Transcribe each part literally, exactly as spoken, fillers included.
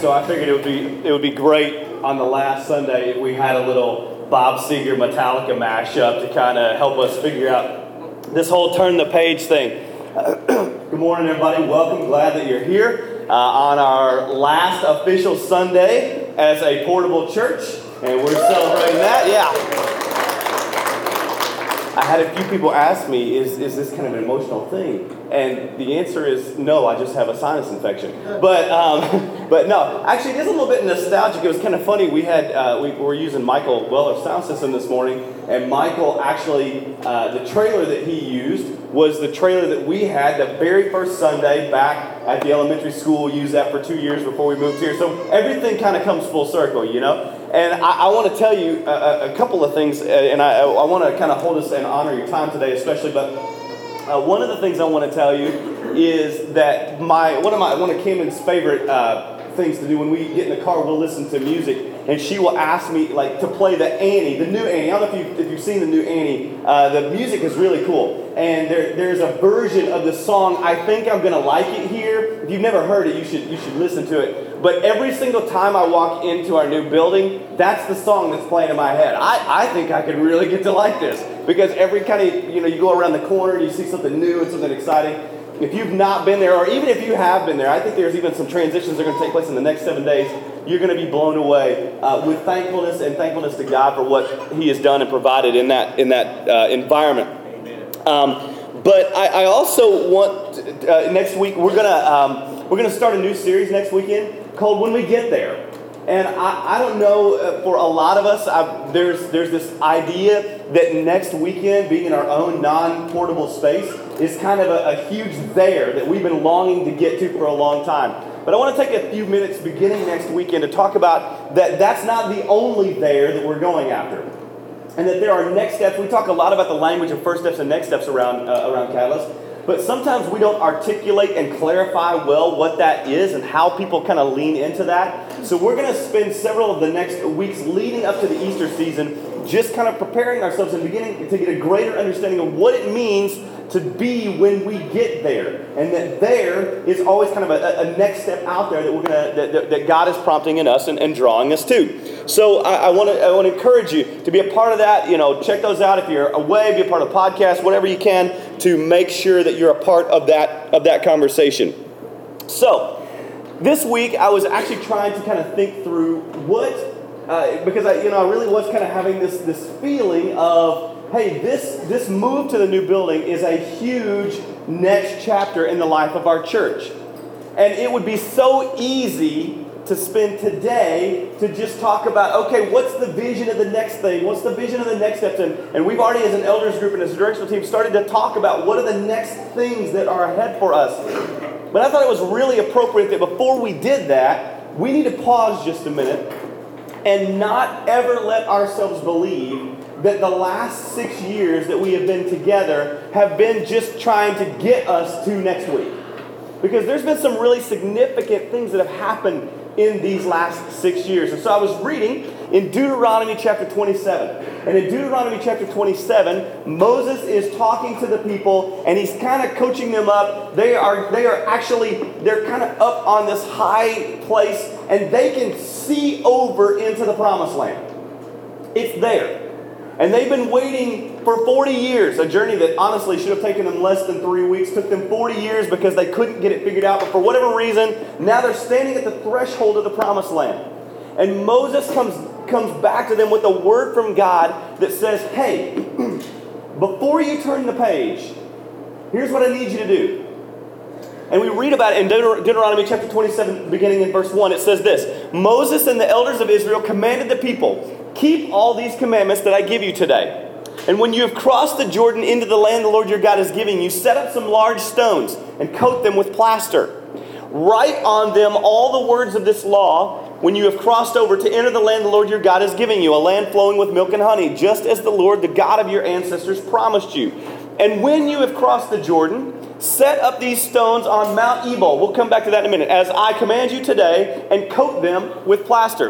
so I figured it would be it would be great on the last Sunday if we had a little Bob Seger Metallica mashup to kind of help us figure out this whole turn the page thing. Good morning, everybody. Welcome. Glad that you're here uh, on our last official Sunday as a portable church, and we're celebrating that. Yeah. I had a few people ask me, is, is this kind of an emotional thing? And the answer is no, I just have a sinus infection. But um, but no, actually it is a little bit nostalgic. It was kind of funny. We had uh, we were using Michael Weller's sound system this morning, and Michael actually, uh, the trailer that he used was the trailer that we had the very first Sunday back at the elementary school. We used that for two years before we moved here. So everything kind of comes full circle, you know? And I, I want to tell you a, a couple of things, and I, I want to kind of hold us and honor your time today especially, but uh, one of the things I want to tell you is that my one of my one of Cameron's favorite uh, things to do when we get in the car, we'll listen to music, and she will ask me like to play the Annie, the new Annie. I don't know if, you, if you've seen the new Annie. Uh, the music is really cool, and there, there's a version of the song, I Think I'm Gonna Like It Here. If you've never heard it, you should you should listen to it. But every single time I walk into our new building, that's the song that's playing in my head. I, I think I could really get to like this, because every kind of, you know, you go around the corner and you see something new and something exciting. If you've not been there, or even if you have been there, I think there's even some transitions that are going to take place in the next seven days. You're going to be blown away uh, with thankfulness and thankfulness to God for what He has done and provided in that in that uh, environment. Um, but I, I also want uh, next week we're gonna um, we're gonna start a new series next weekend called When We Get There. And I, I don't know, uh, for a lot of us, I, there's there's this idea that next weekend, being in our own non-portable space, is kind of a, a huge there that we've been longing to get to for a long time. But I want to take a few minutes beginning next weekend to talk about that that's not the only there that we're going after. And that there are next steps. We talk a lot about the language of first steps and next steps around uh, around Catalyst. But sometimes we don't articulate and clarify well what that is and how people kind of lean into that. So we're going to spend several of the next weeks leading up to the Easter season just kind of preparing ourselves and beginning to get a greater understanding of what it means to be when we get there. And that there is always kind of a, a next step out there that we're gonna that, that God is prompting in us and, and drawing us to. So I, I want to I want to encourage you to be a part of that. You know, check those out if you're away. Be a part of the podcast, whatever you can, to make sure that you're a part of that of that conversation. So this week I was actually trying to kind of think through what uh, because I you know I really was kind of having this this feeling of, hey, this, this move to the new building is a huge next chapter in the life of our church. And it would be so easy to spend today to just talk about, okay, what's the vision of the next thing? What's the vision of the next steps? And, and we've already, as an elders group and as a directional team, started to talk about what are the next things that are ahead for us. But I thought it was really appropriate that before we did that, we need to pause just a minute and not ever let ourselves believe that the last six years that we have been together have been just trying to get us to next week. Because there's been some really significant things that have happened in these last six years. And so I was reading in Deuteronomy chapter twenty-seven. And in Deuteronomy chapter twenty-seven, Moses is talking to the people, and he's kind of coaching them up. They are, they are actually, they're kind of up on this high place, and they can see over into the promised land. It's there. And they've been waiting for forty years, a journey that honestly should have taken them less than three weeks. Took them forty years because they couldn't get it figured out. But for whatever reason, now they're standing at the threshold of the promised land. And Moses comes, comes back to them with a word from God that says, hey, before you turn the page, here's what I need you to do. And we read about it in Deuter- Deuteronomy chapter twenty-seven, beginning in verse one. It says this: Moses and the elders of Israel commanded the people, keep all these commandments that I give you today. And when you have crossed the Jordan into the land the Lord your God is giving you, set up some large stones and coat them with plaster. Write on them all the words of this law when you have crossed over to enter the land the Lord your God is giving you, a land flowing with milk and honey, just as the Lord, the God of your ancestors, promised you. And when you have crossed the Jordan, set up these stones on Mount Ebal. We'll come back to that in a minute. As I command you today, and coat them with plaster.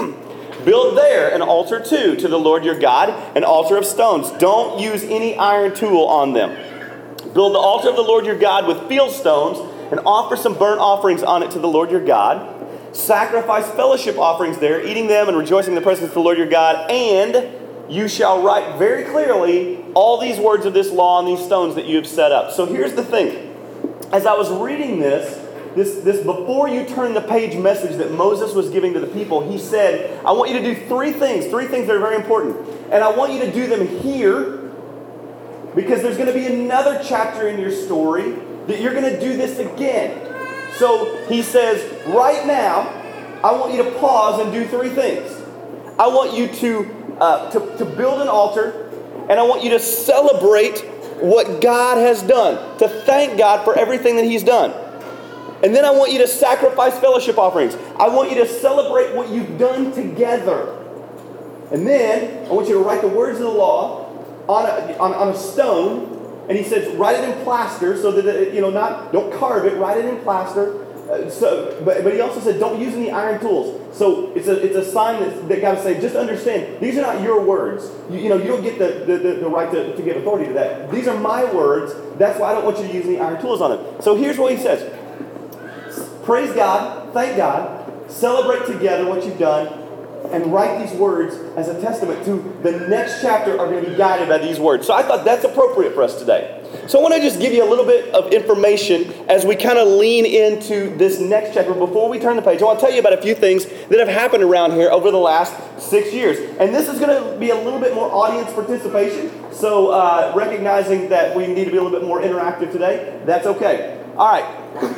Build there an altar too to the Lord your God, an altar of stones. Don't use any iron tool on them. Build the altar of the Lord your God with field stones and offer some burnt offerings on it to the Lord your God. Sacrifice fellowship offerings there, eating them and rejoicing in the presence of the Lord your God. And you shall write very clearly all these words of this law on these stones that you have set up. So here's the thing. As I was reading this, this, this before you turn the page message that Moses was giving to the people, he said, I want you to do three things, three things that are very important. And I want you to do them here because there's going to be another chapter in your story that you're going to do this again. So he says, right now, I want you to pause and do three things. I want you to, uh, to, to build an altar, and I want you to celebrate what God has done, to thank God for everything that He's done. And then I want you to sacrifice fellowship offerings. I want you to celebrate what you've done together. And then I want you to write the words of the law on a, on, on a stone. And he says, write it in plaster so that, it, you know, not, don't carve it, write it in plaster. Uh, so, but, but he also said, don't use any iron tools. So it's a, it's a sign that, that God is saying, just understand, these are not your words. You, you know, you don't get the, the, the, the right to, to give authority to that. These are my words. That's why I don't want you to use any iron tools on them. So here's what he says. Praise God, thank God, celebrate together what you've done, and write these words as a testament to the next chapter are going to be guided by these words. So I thought that's appropriate for us today. So I want to just give you a little bit of information as we kind of lean into this next chapter. Before we turn the page, I want to tell you about a few things that have happened around here over the last six years. And this is going to be a little bit more audience participation. So uh, recognizing that we need to be a little bit more interactive today, that's okay. All right.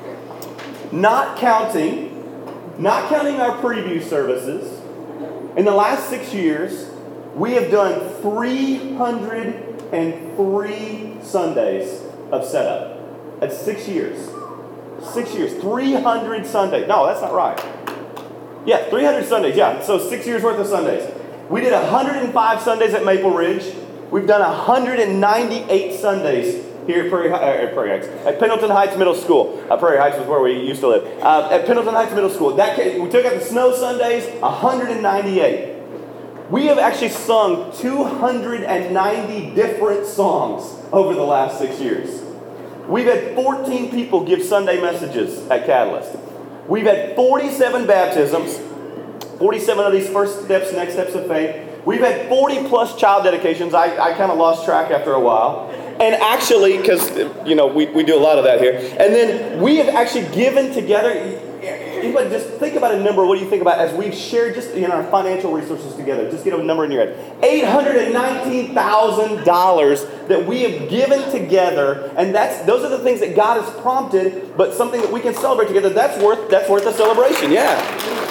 Not counting, not counting our preview services, in the last six years, we have done three hundred three Sundays of setup. That's six years. Six years. three hundred Sundays. No, that's not right. Yeah, three hundred Sundays. Yeah, so six years worth of Sundays. We did one hundred five Sundays at Maple Ridge. We've done one hundred ninety-eight Sundays here at Prairie, uh, Prairie Heights, at Pendleton Heights Middle School. Uh, Prairie Heights was where we used to live. Uh, at Pendleton Heights Middle School. That came, we took out the snow Sundays, one hundred ninety-eight. We have actually sung two hundred ninety different songs over the last six years. We've had fourteen people give Sunday messages at Catalyst. We've had forty-seven baptisms, forty-seven of these first steps, next steps of faith. We've had forty plus child dedications. I, I kind of lost track after a while. And actually, because, you know, we, we do a lot of that here. And then we have actually given together, anybody just think about a number, what do you think about as we've shared just in our financial resources together? Just get a number in your head. eight hundred nineteen thousand dollars that we have given together. And that's those are the things that God has prompted, but something that we can celebrate together. That's worth, that's worth a celebration, yeah.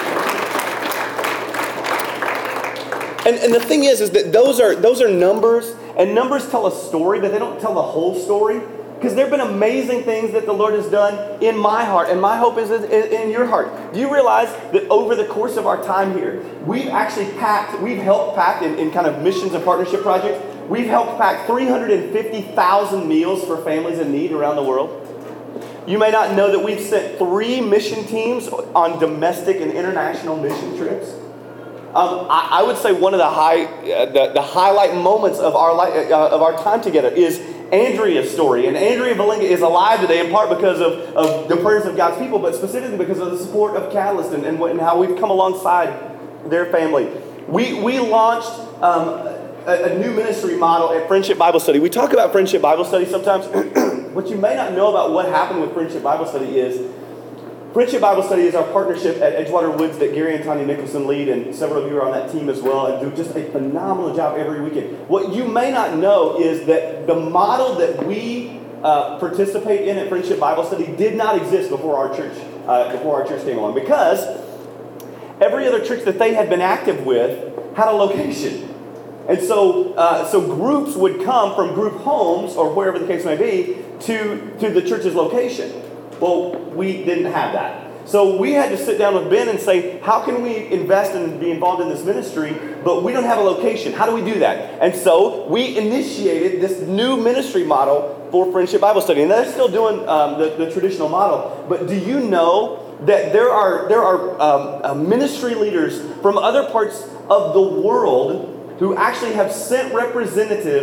And, and the thing is, is that those are those are numbers, and numbers tell a story, but they don't tell the whole story. Because there have been amazing things that the Lord has done in my heart, and my hope is in, in your heart. Do you realize that over the course of our time here, we've actually packed, we've helped pack in, in kind of missions and partnership projects, we've helped pack three hundred fifty thousand meals for families in need around the world. You may not know that we've sent three mission teams on domestic and international mission trips. Um, I, I would say one of the high, uh, the, the highlight moments of our li- uh, of our time together is Andrea's story. And Andrea Valinga is alive today in part because of, of the prayers of God's people, but specifically because of the support of Catalyst and, and, what, and how we've come alongside their family. We we launched um, a, a new ministry model at Friendship Bible Study. We talk about Friendship Bible Study sometimes. What you may not know about what happened with Friendship Bible Study is Friendship Bible Study is our partnership at Edgewater Woods that Gary and Tanya Nicholson lead, and several of you are on that team as well, and do just a phenomenal job every weekend. What you may not know is that the model that we uh, participate in at Friendship Bible Study did not exist before our church uh, before our church came along, because every other church that they had been active with had a location. And so uh, so groups would come from group homes, or wherever the case may be, to, to the church's location. Well, we didn't have that. So we had to sit down with Ben and say, how can we invest and be involved in this ministry, but we don't have a location? How do we do that? And so we initiated this new ministry model for Friendship Bible Study. And they're still doing um, the, the traditional model. But do you know that there are, there are um, uh, ministry leaders from other parts of the world who actually have sent representatives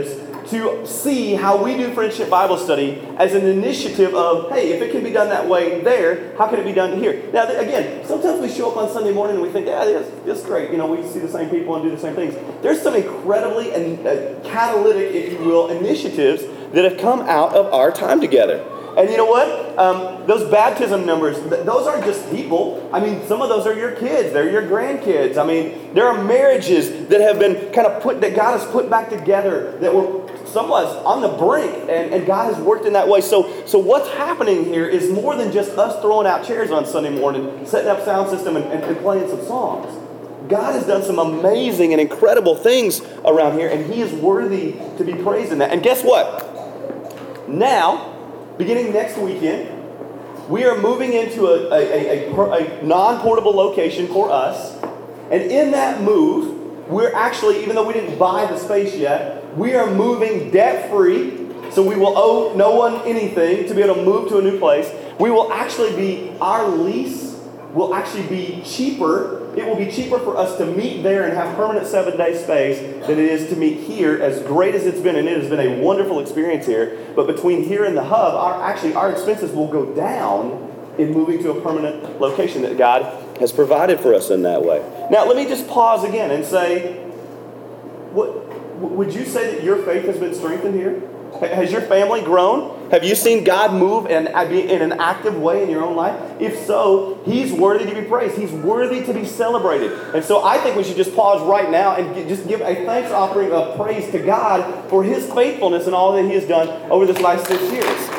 to see how we do Friendship Bible Study as an initiative of, hey, if it can be done that way there, how can it be done here? Now, th- again, sometimes we show up on Sunday morning and we think, yeah, this, this is great. You know, we see the same people and do the same things. There's some incredibly and uh, catalytic, if you will, initiatives that have come out of our time together. And you know what? Um, those baptism numbers, th- those aren't just people. I mean, some of those are your kids. They're your grandkids. I mean, there are marriages that have been kind of put, that God has put back together, that were somewhat on the brink, and, and God has worked in that way. So, so what's happening here is more than just us throwing out chairs on Sunday morning, setting up sound system, and, and, and playing some songs. God has done some amazing and incredible things around here, and He is worthy to be praised in that. And guess what? Now, beginning next weekend, we are moving into a, a, a, a, a non-portable location for us. And in that move, we're actually, even though we didn't buy the space yet, we are moving debt-free. So we will owe no one anything to be able to move to a new place. We will actually be, our lease will actually be cheaper. It will be cheaper for us to meet there and have permanent seven-day space than it is to meet here, as great as it's been, and it has been a wonderful experience here. But between here and the hub, our actually our expenses will go down in moving to a permanent location that God has provided for us in that way. Now, let me just pause again and say, what would you say that your faith has been strengthened here? Has your family grown? Have you seen God move in, in an active way in your own life? If so, He's worthy to be praised. He's worthy to be celebrated. And so I think we should just pause right now and get, just give a thanks offering of praise to God for His faithfulness and all that He has done over this last six years.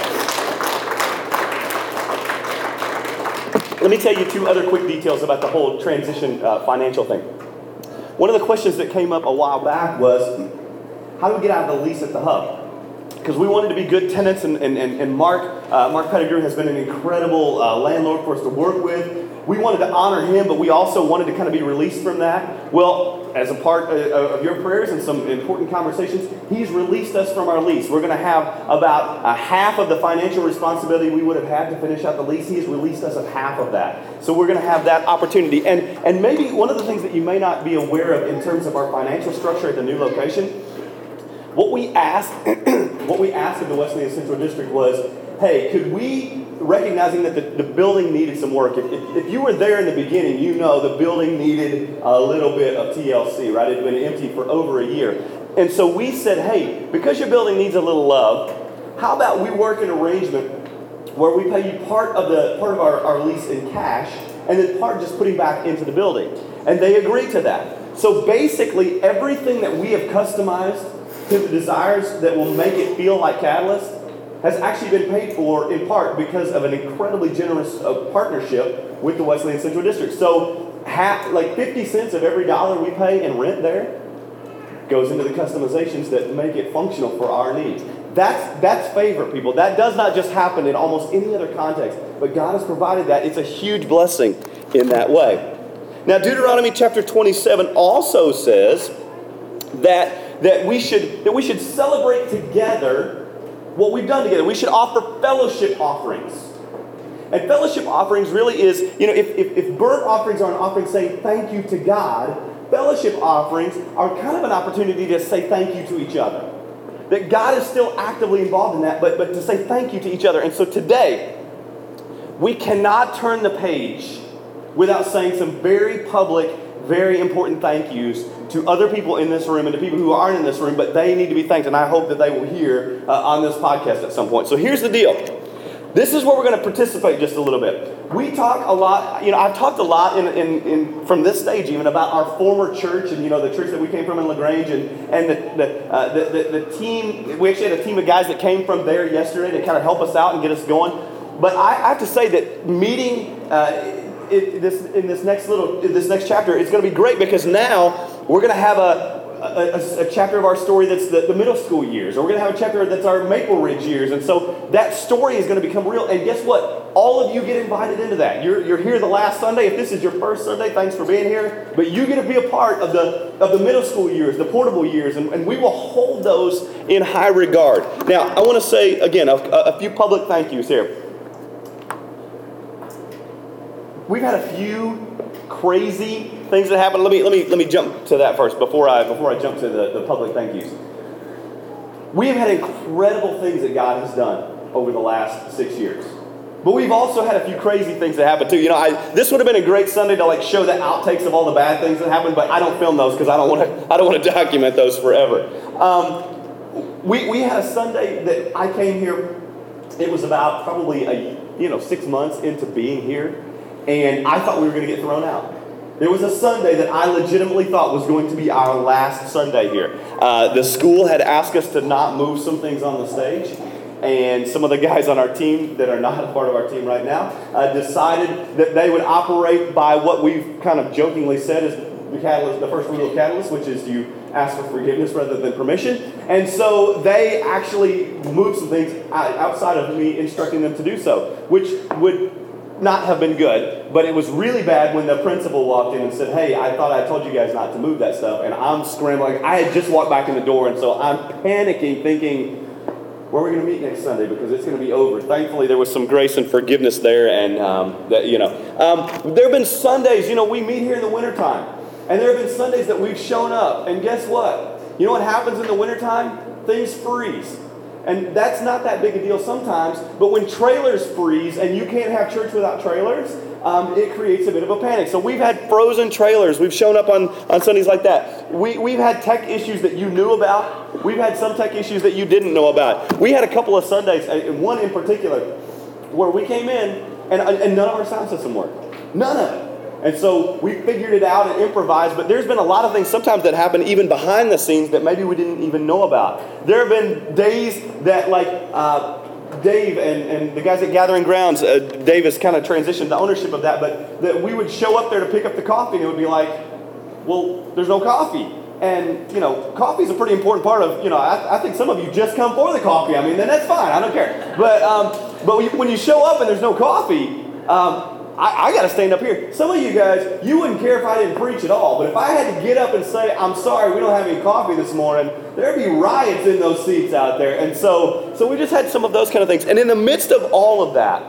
Let me tell you two other quick details about the whole transition uh, financial thing. One of the questions that came up a while back was, how do we get out of the lease at the hub? Because we wanted to be good tenants, and, and, and Mark uh, Mark Pettigrew has been an incredible uh, landlord for us to work with. We wanted to honor him, but we also wanted to kind of be released from that. Well, as a part of your prayers and some important conversations, He's released us from our lease. We're going to have about a half of the financial responsibility we would have had to finish out the lease. He's released us of half of that. So we're going to have that opportunity. And, and maybe one of the things that you may not be aware of in terms of our financial structure at the new location, what we asked, what we asked in the Wesleyan Central District was, hey, could we, recognizing that the, the building needed some work, if, if, if you were there in the beginning, you know the building needed a little bit of T L C, right? It had been empty for over a year. And so we said, hey, because your building needs a little love, how about we work an arrangement where we pay you part of the part of our, our lease in cash, and then part just putting back into the building. And they agreed to that. So basically, everything that we have customized to the desires that will make it feel like Catalyst has actually been paid for in part because of an incredibly generous uh, partnership with the Wesleyan Central District. So half, like fifty cents of every dollar we pay in rent there goes into the customizations that make it functional for our needs. That's, that's favor, people. That does not just happen in almost any other context, but God has provided that. It's a huge blessing in that way. Now, Deuteronomy chapter twenty-seven also says that that we should that we should celebrate together what we've done together. We should offer fellowship offerings. And fellowship offerings really is, you know, if, if, if burnt offerings are an offering saying thank you to God, fellowship offerings are kind of an opportunity to say thank you to each other. That God is still actively involved in that, but, but to say thank you to each other. And so today, we cannot turn the page without saying some very public, very important thank yous to other people in this room and to people who aren't in this room, but they need to be thanked, and I hope that they will hear uh, on this podcast at some point. So here's the deal. This is where we're going to participate just a little bit. We talk a lot, you know, I've talked a lot in, in, in from this stage even about our former church and, you know, the church that we came from in LaGrange, and, and the, the, uh, the, the, the team, we actually had a team of guys that came from there yesterday to kind of help us out and get us going. But I, I have to say that meeting uh, it, this, in this next little, in this next chapter, it's going to be great because now we're going to have a, a, a chapter of our story that's the, the middle school years, or we're going to have a chapter that's our Maple Ridge years, and so that story is going to become real. And guess what? All of you get invited into that. You're, you're here the last Sunday. If this is your first Sunday, thanks for being here. But you get to be a part of the of the middle school years, the portable years, and, and we will hold those in high regard. Now, I want to say again a, a few public thank yous here. We've had a few crazy things that happened. Let me let me let me jump to that first before I before I jump to the, the public thank yous. We have had incredible things that God has done over the last six years. But we've also had a few crazy things that happened too. You know, I, this would have been a great Sunday to like show the outtakes of all the bad things that happened, but I don't film those because I don't want to. I don't want to document those forever. Um, we we had a Sunday that I came here. It was about probably a you know six months into being here, and I thought we were going to get thrown out. There was a Sunday that I legitimately thought was going to be our last Sunday here. Uh, the school had asked us to not move some things on the stage. And some of the guys on our team that are not a part of our team right now uh, decided that they would operate by what we've kind of jokingly said is the catalyst, the first rule of Catalyst, which is you ask for forgiveness rather than permission. And so they actually moved some things outside of me instructing them to do so, which would not have been good. But it was really bad when the principal walked in and said, "Hey, I thought I told you guys not to move that stuff." And I'm scrambling. I had just walked back in the door, and so I'm panicking, thinking, where are we going to meet next Sunday? Because it's going to be over. Thankfully, there was some grace and forgiveness there. And, um, that, you know, um, there have been Sundays, you know, we meet here in the wintertime. And there have been Sundays that we've shown up. And guess what? You know what happens in the wintertime? Things freeze. And that's not that big a deal sometimes. But when trailers freeze and you can't have church without trailers, um, it creates a bit of a panic. So we've had frozen trailers. We've shown up on, on Sundays like that. We, we've had tech issues that you knew about. We've had some tech issues that you didn't know about. We had a couple of Sundays, and one in particular, where we came in and, and none of our sound system worked. None of it. And so we figured it out and improvised, but there's been a lot of things sometimes that happen even behind the scenes that maybe we didn't even know about. There have been days that like uh, Dave and, and the guys at Gathering Grounds, uh, Dave has kind of transitioned the ownership of that, but that we would show up there to pick up the coffee and it would be like, well, there's no coffee. And, you know, coffee is a pretty important part of, you know, I, I think some of you just come for the coffee. I mean, then that's fine. I don't care. But um, but when you show up and there's no coffee, um, I, I got to stand up here. Some of you guys, you wouldn't care if I didn't preach at all. But if I had to get up and say, I'm sorry, we don't have any coffee this morning, there'd be riots in those seats out there. And so, so we just had some of those kind of things. And in the midst of all of that,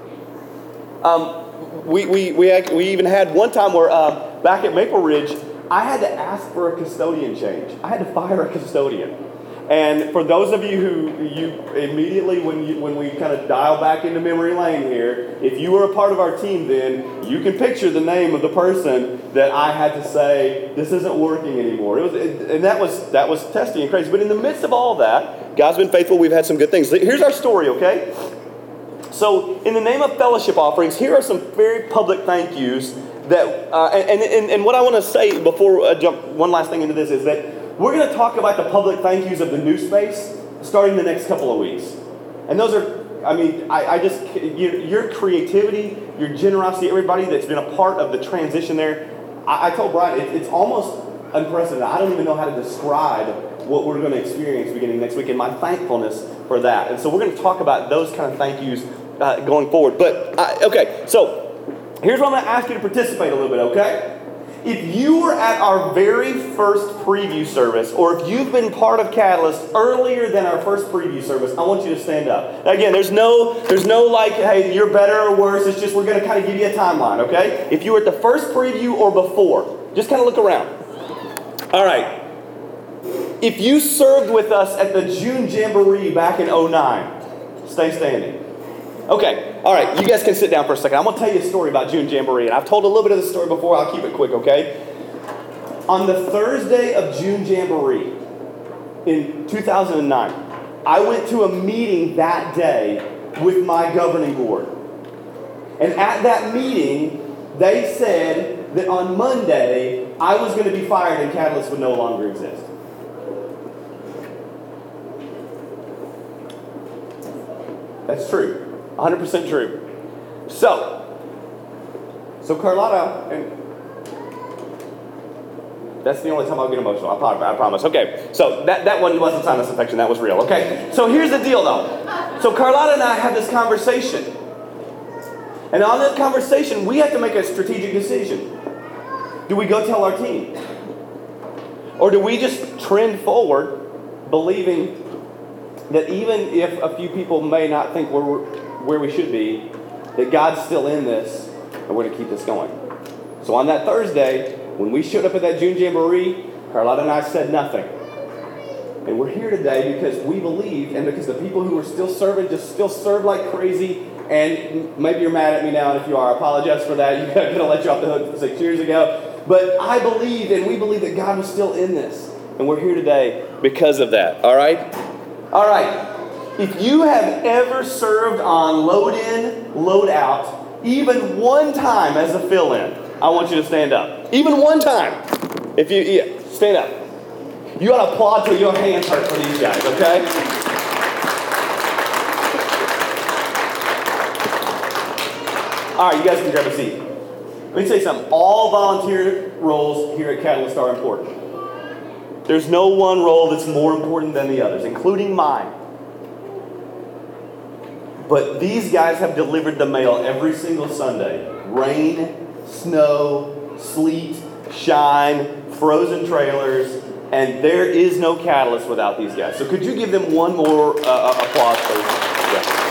um, we, we, we, we even had one time where uh, back at Maple Ridge, I had to ask for a custodian change. I had to fire a custodian. And for those of you who you immediately, when you when we kind of dial back into memory lane here, if you were a part of our team then, you can picture the name of the person that I had to say, this isn't working anymore. It was, it, and that was that was testy and crazy. But in the midst of all that, God's been faithful. We've had some good things. Here's our story, okay? So in the name of fellowship offerings, here are some very public thank yous that, uh, and, and, and what I want to say before I jump one last thing into this is that we're going to talk about the public thank yous of the new space starting the next couple of weeks. And those are, I mean, I, I just, your, your creativity, your generosity, everybody that's been a part of the transition there. I, I told Brian, it, it's almost unprecedented. I don't even know how to describe what we're going to experience beginning next week and my thankfulness for that. And so we're going to talk about those kind of thank yous uh, going forward. But, I, okay, so here's what I'm going to ask you to participate a little bit, okay? If you were at our very first preview service, or if you've been part of Catalyst earlier than our first preview service, I want you to stand up. Now again, there's no, there's no like, hey, you're better or worse. It's just we're going to kind of give you a timeline, okay? If you were at the first preview or before, just kind of look around. All right. If you served with us at the June Jamboree back in oh nine, stay standing. Okay, all right, you guys can sit down for a second. I'm going to tell you a story about June Jamboree, and I've told a little bit of the story before. I'll keep it quick, okay? On the Thursday of June Jamboree in two thousand nine, I went to a meeting that day with my governing board. And at that meeting, they said that on Monday, I was going to be fired and Catalyst would no longer exist. That's true. one hundred percent true. So, so Carlotta, and that's the only time I'll get emotional, I promise. I promise. Okay, so that, that one wasn't sinus infection, that was real. Okay, so here's the deal though. So Carlotta and I had this conversation. And on that conversation, we had to make a strategic decision. Do we go tell our team? Or do we just trend forward believing that even if a few people may not think we're where we should be, that God's still in this, and we're going to keep this going. So on that Thursday, when we showed up at that June Jamboree, Carlotta and I said nothing. And we're here today because we believe, and because the people who are still serving just still serve like crazy. And maybe you're mad at me now, and if you are, I apologize for that. You're going to let you off the hook six years ago. But I believe, and we believe that God was still in this. And we're here today because of that. All right? All right. If you have ever served on load in, load out, even one time as a fill-in, I want you to stand up. Even one time. If you, yeah, stand up. You ought to applaud till your hands hurt for these guys, okay? All right, you guys can grab a seat. Let me tell you something. All volunteer roles here at Catalyst are important. There's no one role that's more important than the others, including mine. But these guys have delivered the mail every single Sunday. Rain, snow, sleet, shine, frozen trailers, and there is no Catalyst without these guys. So could you give them one more uh, applause, please? Yeah.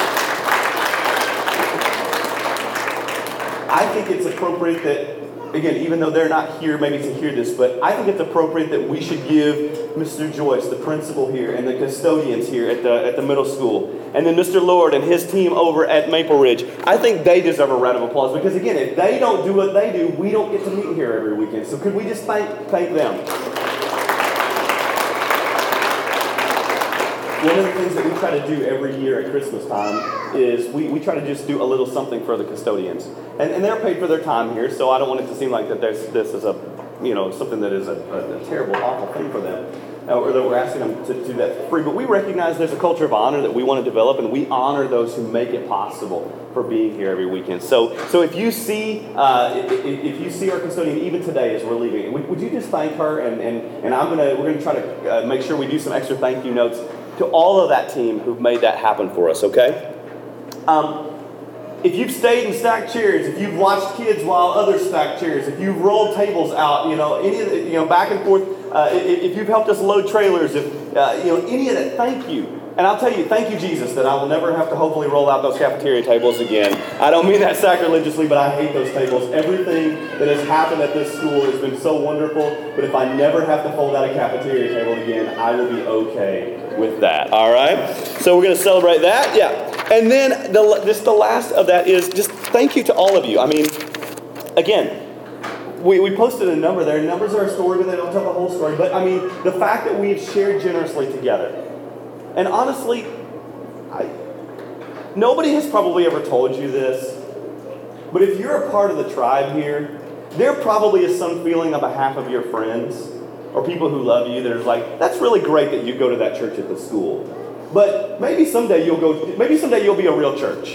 I think it's appropriate that, again, even though they're not here maybe to hear this, but I think it's appropriate that we should give Mister Joyce, the principal here, and the custodians here at the at the middle school, and then Mister Lord and his team over at Maple Ridge, I think they deserve a round of applause because, again, if they don't do what they do, we don't get to meet here every weekend. So could we just thank, thank them? One of the things that we try to do every year at Christmas time is we, we try to just do a little something for the custodians. And, and they're paid for their time here, so I don't want it to seem like that there's, this is a, you know, something that is a, a, a terrible, awful thing for them, uh, or that we're asking them to do that for free. But we recognize there's a culture of honor that we want to develop, and we honor those who make it possible for being here every weekend. So so if you see uh, if, if you see our custodian even today as we're leaving, would, would you just thank her? And, and, and I'm gonna we're gonna try to uh, make sure we do some extra thank you notes to all of that team who've made that happen for us, okay? Um, if you've stayed and stacked chairs, if you've watched kids while others stack chairs, if you've rolled tables out, you know, any of the, you know, back and forth, uh, if, if you've helped us load trailers, if, uh, you know, any of that, thank you. And I'll tell you, thank you, Jesus, that I will never have to hopefully roll out those cafeteria tables again. I don't mean that sacrilegiously, but I hate those tables. Everything that has happened at this school has been so wonderful, but if I never have to fold out a cafeteria table again, I will be okay with that, all right? So we're going to celebrate that, yeah. And then the, just the last of that is just thank you to all of you. I mean, again, we, we posted a number there. Numbers are a story, but they don't tell the whole story. But, I mean, the fact that we've shared generously together. And honestly, I, nobody has probably ever told you this, but if you're a part of the tribe here, there probably is some feeling on behalf of your friends or people who love you that are like, that's really great that you go to that church at the school. But maybe someday you'll go, maybe someday you'll be a real church.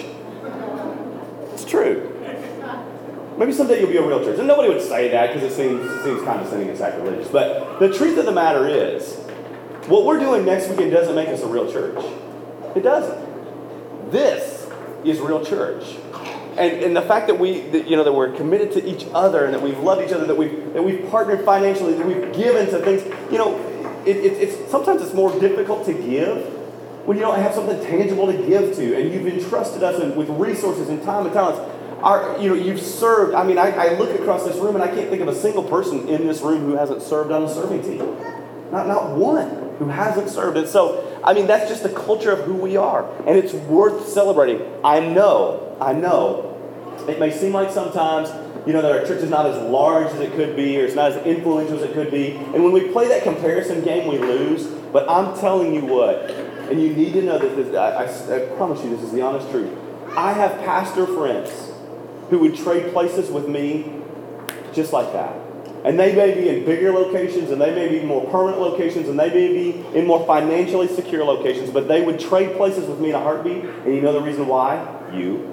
It's true. Maybe someday you'll be a real church. And nobody would say that because it seems, it seems condescending and sacrilegious. But the truth of the matter is, what we're doing next weekend doesn't make us a real church. It doesn't. This is real church. And, and the fact that we, that, you know, that we're committed to each other and that we've loved each other, that we've, that we've partnered financially, that we've given to things, you know, it, it, it's sometimes it's more difficult to give when you don't have something tangible to give to, and you've entrusted us in, with resources and time and talents. Our, you know, you've served. I mean, I, I look across this room and I can't think of a single person in this room who hasn't served on a serving team. Not, not one who hasn't served. And so, I mean, that's just the culture of who we are. And it's worth celebrating. I know, I know, it may seem like sometimes, you know, that our church is not as large as it could be, or it's not as influential as it could be. And when we play that comparison game, we lose. But I'm telling you what, and you need to know that this, I, I, I promise you this is the honest truth. I have pastor friends who would trade places with me just like that. And they may be in bigger locations, and they may be in more permanent locations, and they may be in more financially secure locations, but they would trade places with me in a heartbeat. And you know the reason why? You.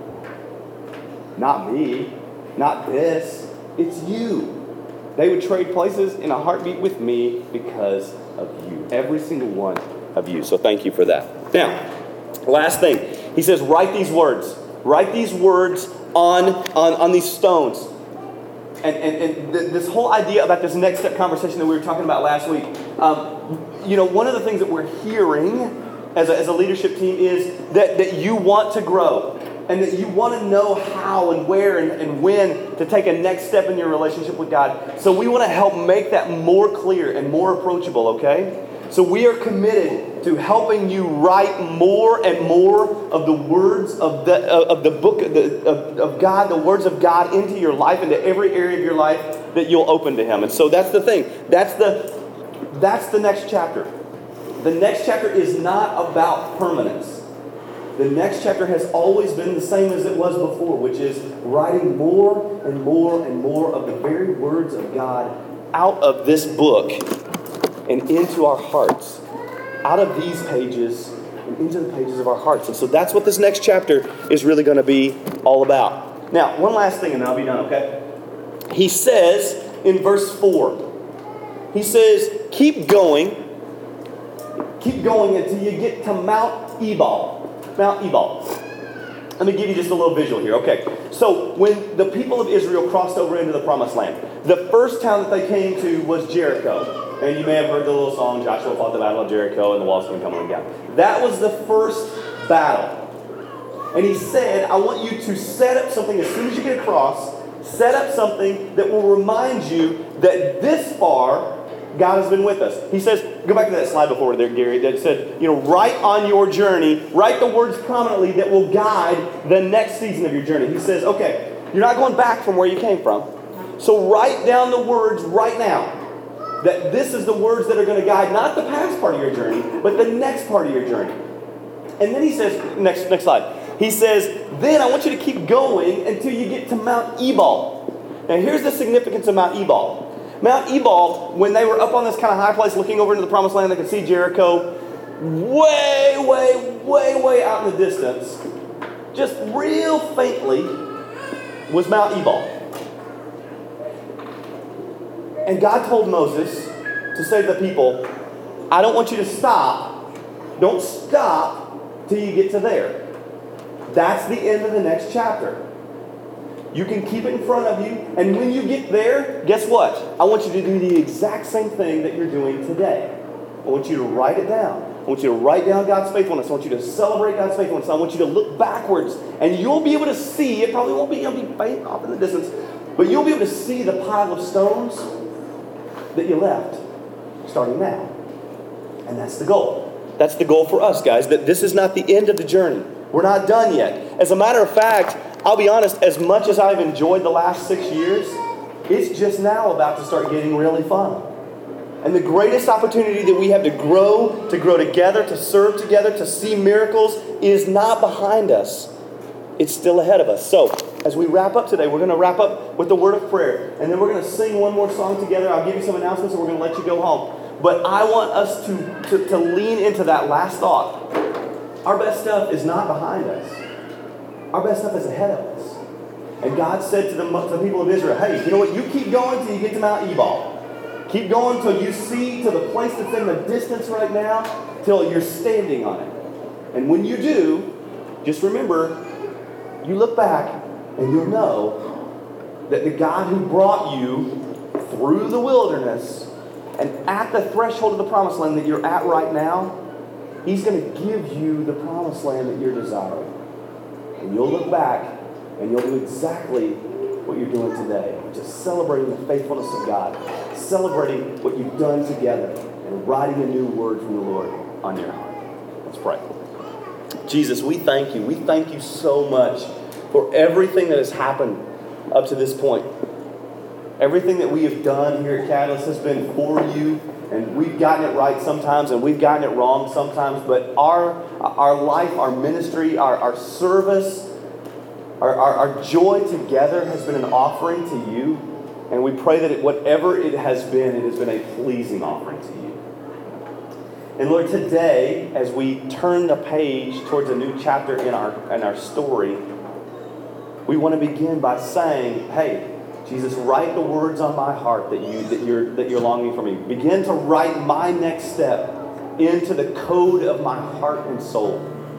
Not me. Not this. It's you. They would trade places in a heartbeat with me because of you. Every single one of you. So thank you for that. Now, last thing. He says, write these words. Write these words on, on, on these stones. And, and, and th- this whole idea about this next step conversation that we were talking about last week, um, you know, one of the things that we're hearing as a, as a leadership team is that, that you want to grow and that you want to know how and where and, and when to take a next step in your relationship with God. So we want to help make that more clear and more approachable, okay? So we are committed to helping you write more and more of the words of the of the book of, the, of, of God, the words of God into your life, into every area of your life that you'll open to Him. And so that's the thing. That's the that's the next chapter. The next chapter is not about permanence. The next chapter has always been the same as it was before, which is writing more and more and more of the very words of God out of this book and into our hearts, out of these pages and into the pages of our hearts. And so that's what this next chapter is really going to be all about. Now, one last thing and then I'll be done, okay? He says in verse four, he says, keep going, keep going until you get to Mount Ebal. Mount Ebal. Let me give you just a little visual here. Okay, so when the people of Israel crossed over into the Promised Land, the first town that they came to was Jericho. And you may have heard the little song, Joshua fought the battle of Jericho and the walls came tumbling down. That was the first battle. And he said, I want you to set up something as soon as you get across, set up something that will remind you that this far, God has been with us. He says, go back to that slide before there, Gary, that said, you know, write on your journey, write the words prominently that will guide the next season of your journey. He says, okay, you're not going back from where you came from. So write down the words right now. That this is the words that are going to guide not the past part of your journey, but the next part of your journey. And then he says, next, next slide. He says, then I want you to keep going until you get to Mount Ebal. Now here's the significance of Mount Ebal. Mount Ebal, when they were up on this kind of high place looking over into the Promised Land, they could see Jericho way, way, way, way out in the distance. Just real faintly was Mount Ebal. And God told Moses to say to the people, I don't want you to stop. Don't stop till you get to there. That's the end of the next chapter. You can keep it in front of you, and when you get there, guess what? I want you to do the exact same thing that you're doing today. I want you to write it down. I want you to write down God's faithfulness. I want you to celebrate God's faithfulness. I want you to look backwards, and you'll be able to see, it probably won't be, it'll be faint off in the distance, but you'll be able to see the pile of stones that you left, starting now. And that's the goal. That's the goal for us, guys, that this is not the end of the journey. We're not done yet. As a matter of fact, I'll be honest, as much as I've enjoyed the last six years, it's just now about to start getting really fun. And the greatest opportunity that we have to grow, to grow together, to serve together, to see miracles is not behind us. It's still ahead of us. So, as we wrap up today, we're going to wrap up with the word of prayer. And then we're going to sing one more song together. I'll give you some announcements and we're going to let you go home. But I want us to, to, to lean into that last thought. Our best stuff is not behind us. Our best stuff is ahead of us. And God said to the, to the people of Israel, hey, you know what? You keep going till you get to Mount Ebal. Keep going till you see to the place that's in the distance right now, till you're standing on it. And when you do, just remember, you look back and you'll know that the God who brought you through the wilderness and at the threshold of the promised land that you're at right now, He's going to give you the promised land that you're desiring. And you'll look back and you'll do exactly what you're doing today, just celebrating the faithfulness of God, celebrating what you've done together, and writing a new word from the Lord on your heart. Let's pray. Jesus, we thank you. We thank you so much for everything that has happened up to this point. Everything that we have done here at Catalyst has been for you, and we've gotten it right sometimes, and we've gotten it wrong sometimes, but our, our life, our ministry, our, our service, our, our, our joy together has been an offering to you, and we pray that it, whatever it has been, it has been a pleasing offering to you. And Lord, today, as we turn the page towards a new chapter in our, in our story, we want to begin by saying, hey, Jesus, write the words on my heart that, you, that, you're, that you're longing for me. Begin to write my next step into the code of my heart and soul.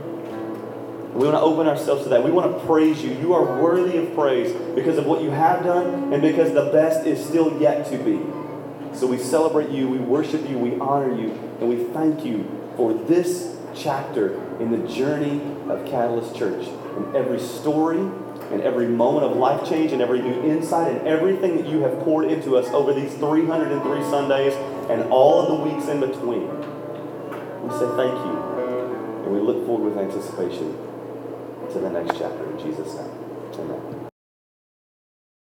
We want to open ourselves to that. We want to praise you. You are worthy of praise because of what you have done and because the best is still yet to be. So we celebrate you, we worship you, we honor you, and we thank you for this chapter in the journey of Catalyst Church. And every story and every moment of life change and every new insight and everything that you have poured into us over these three hundred three Sundays and all of the weeks in between. We say thank you. And we look forward with anticipation to the next chapter in Jesus' name. Amen.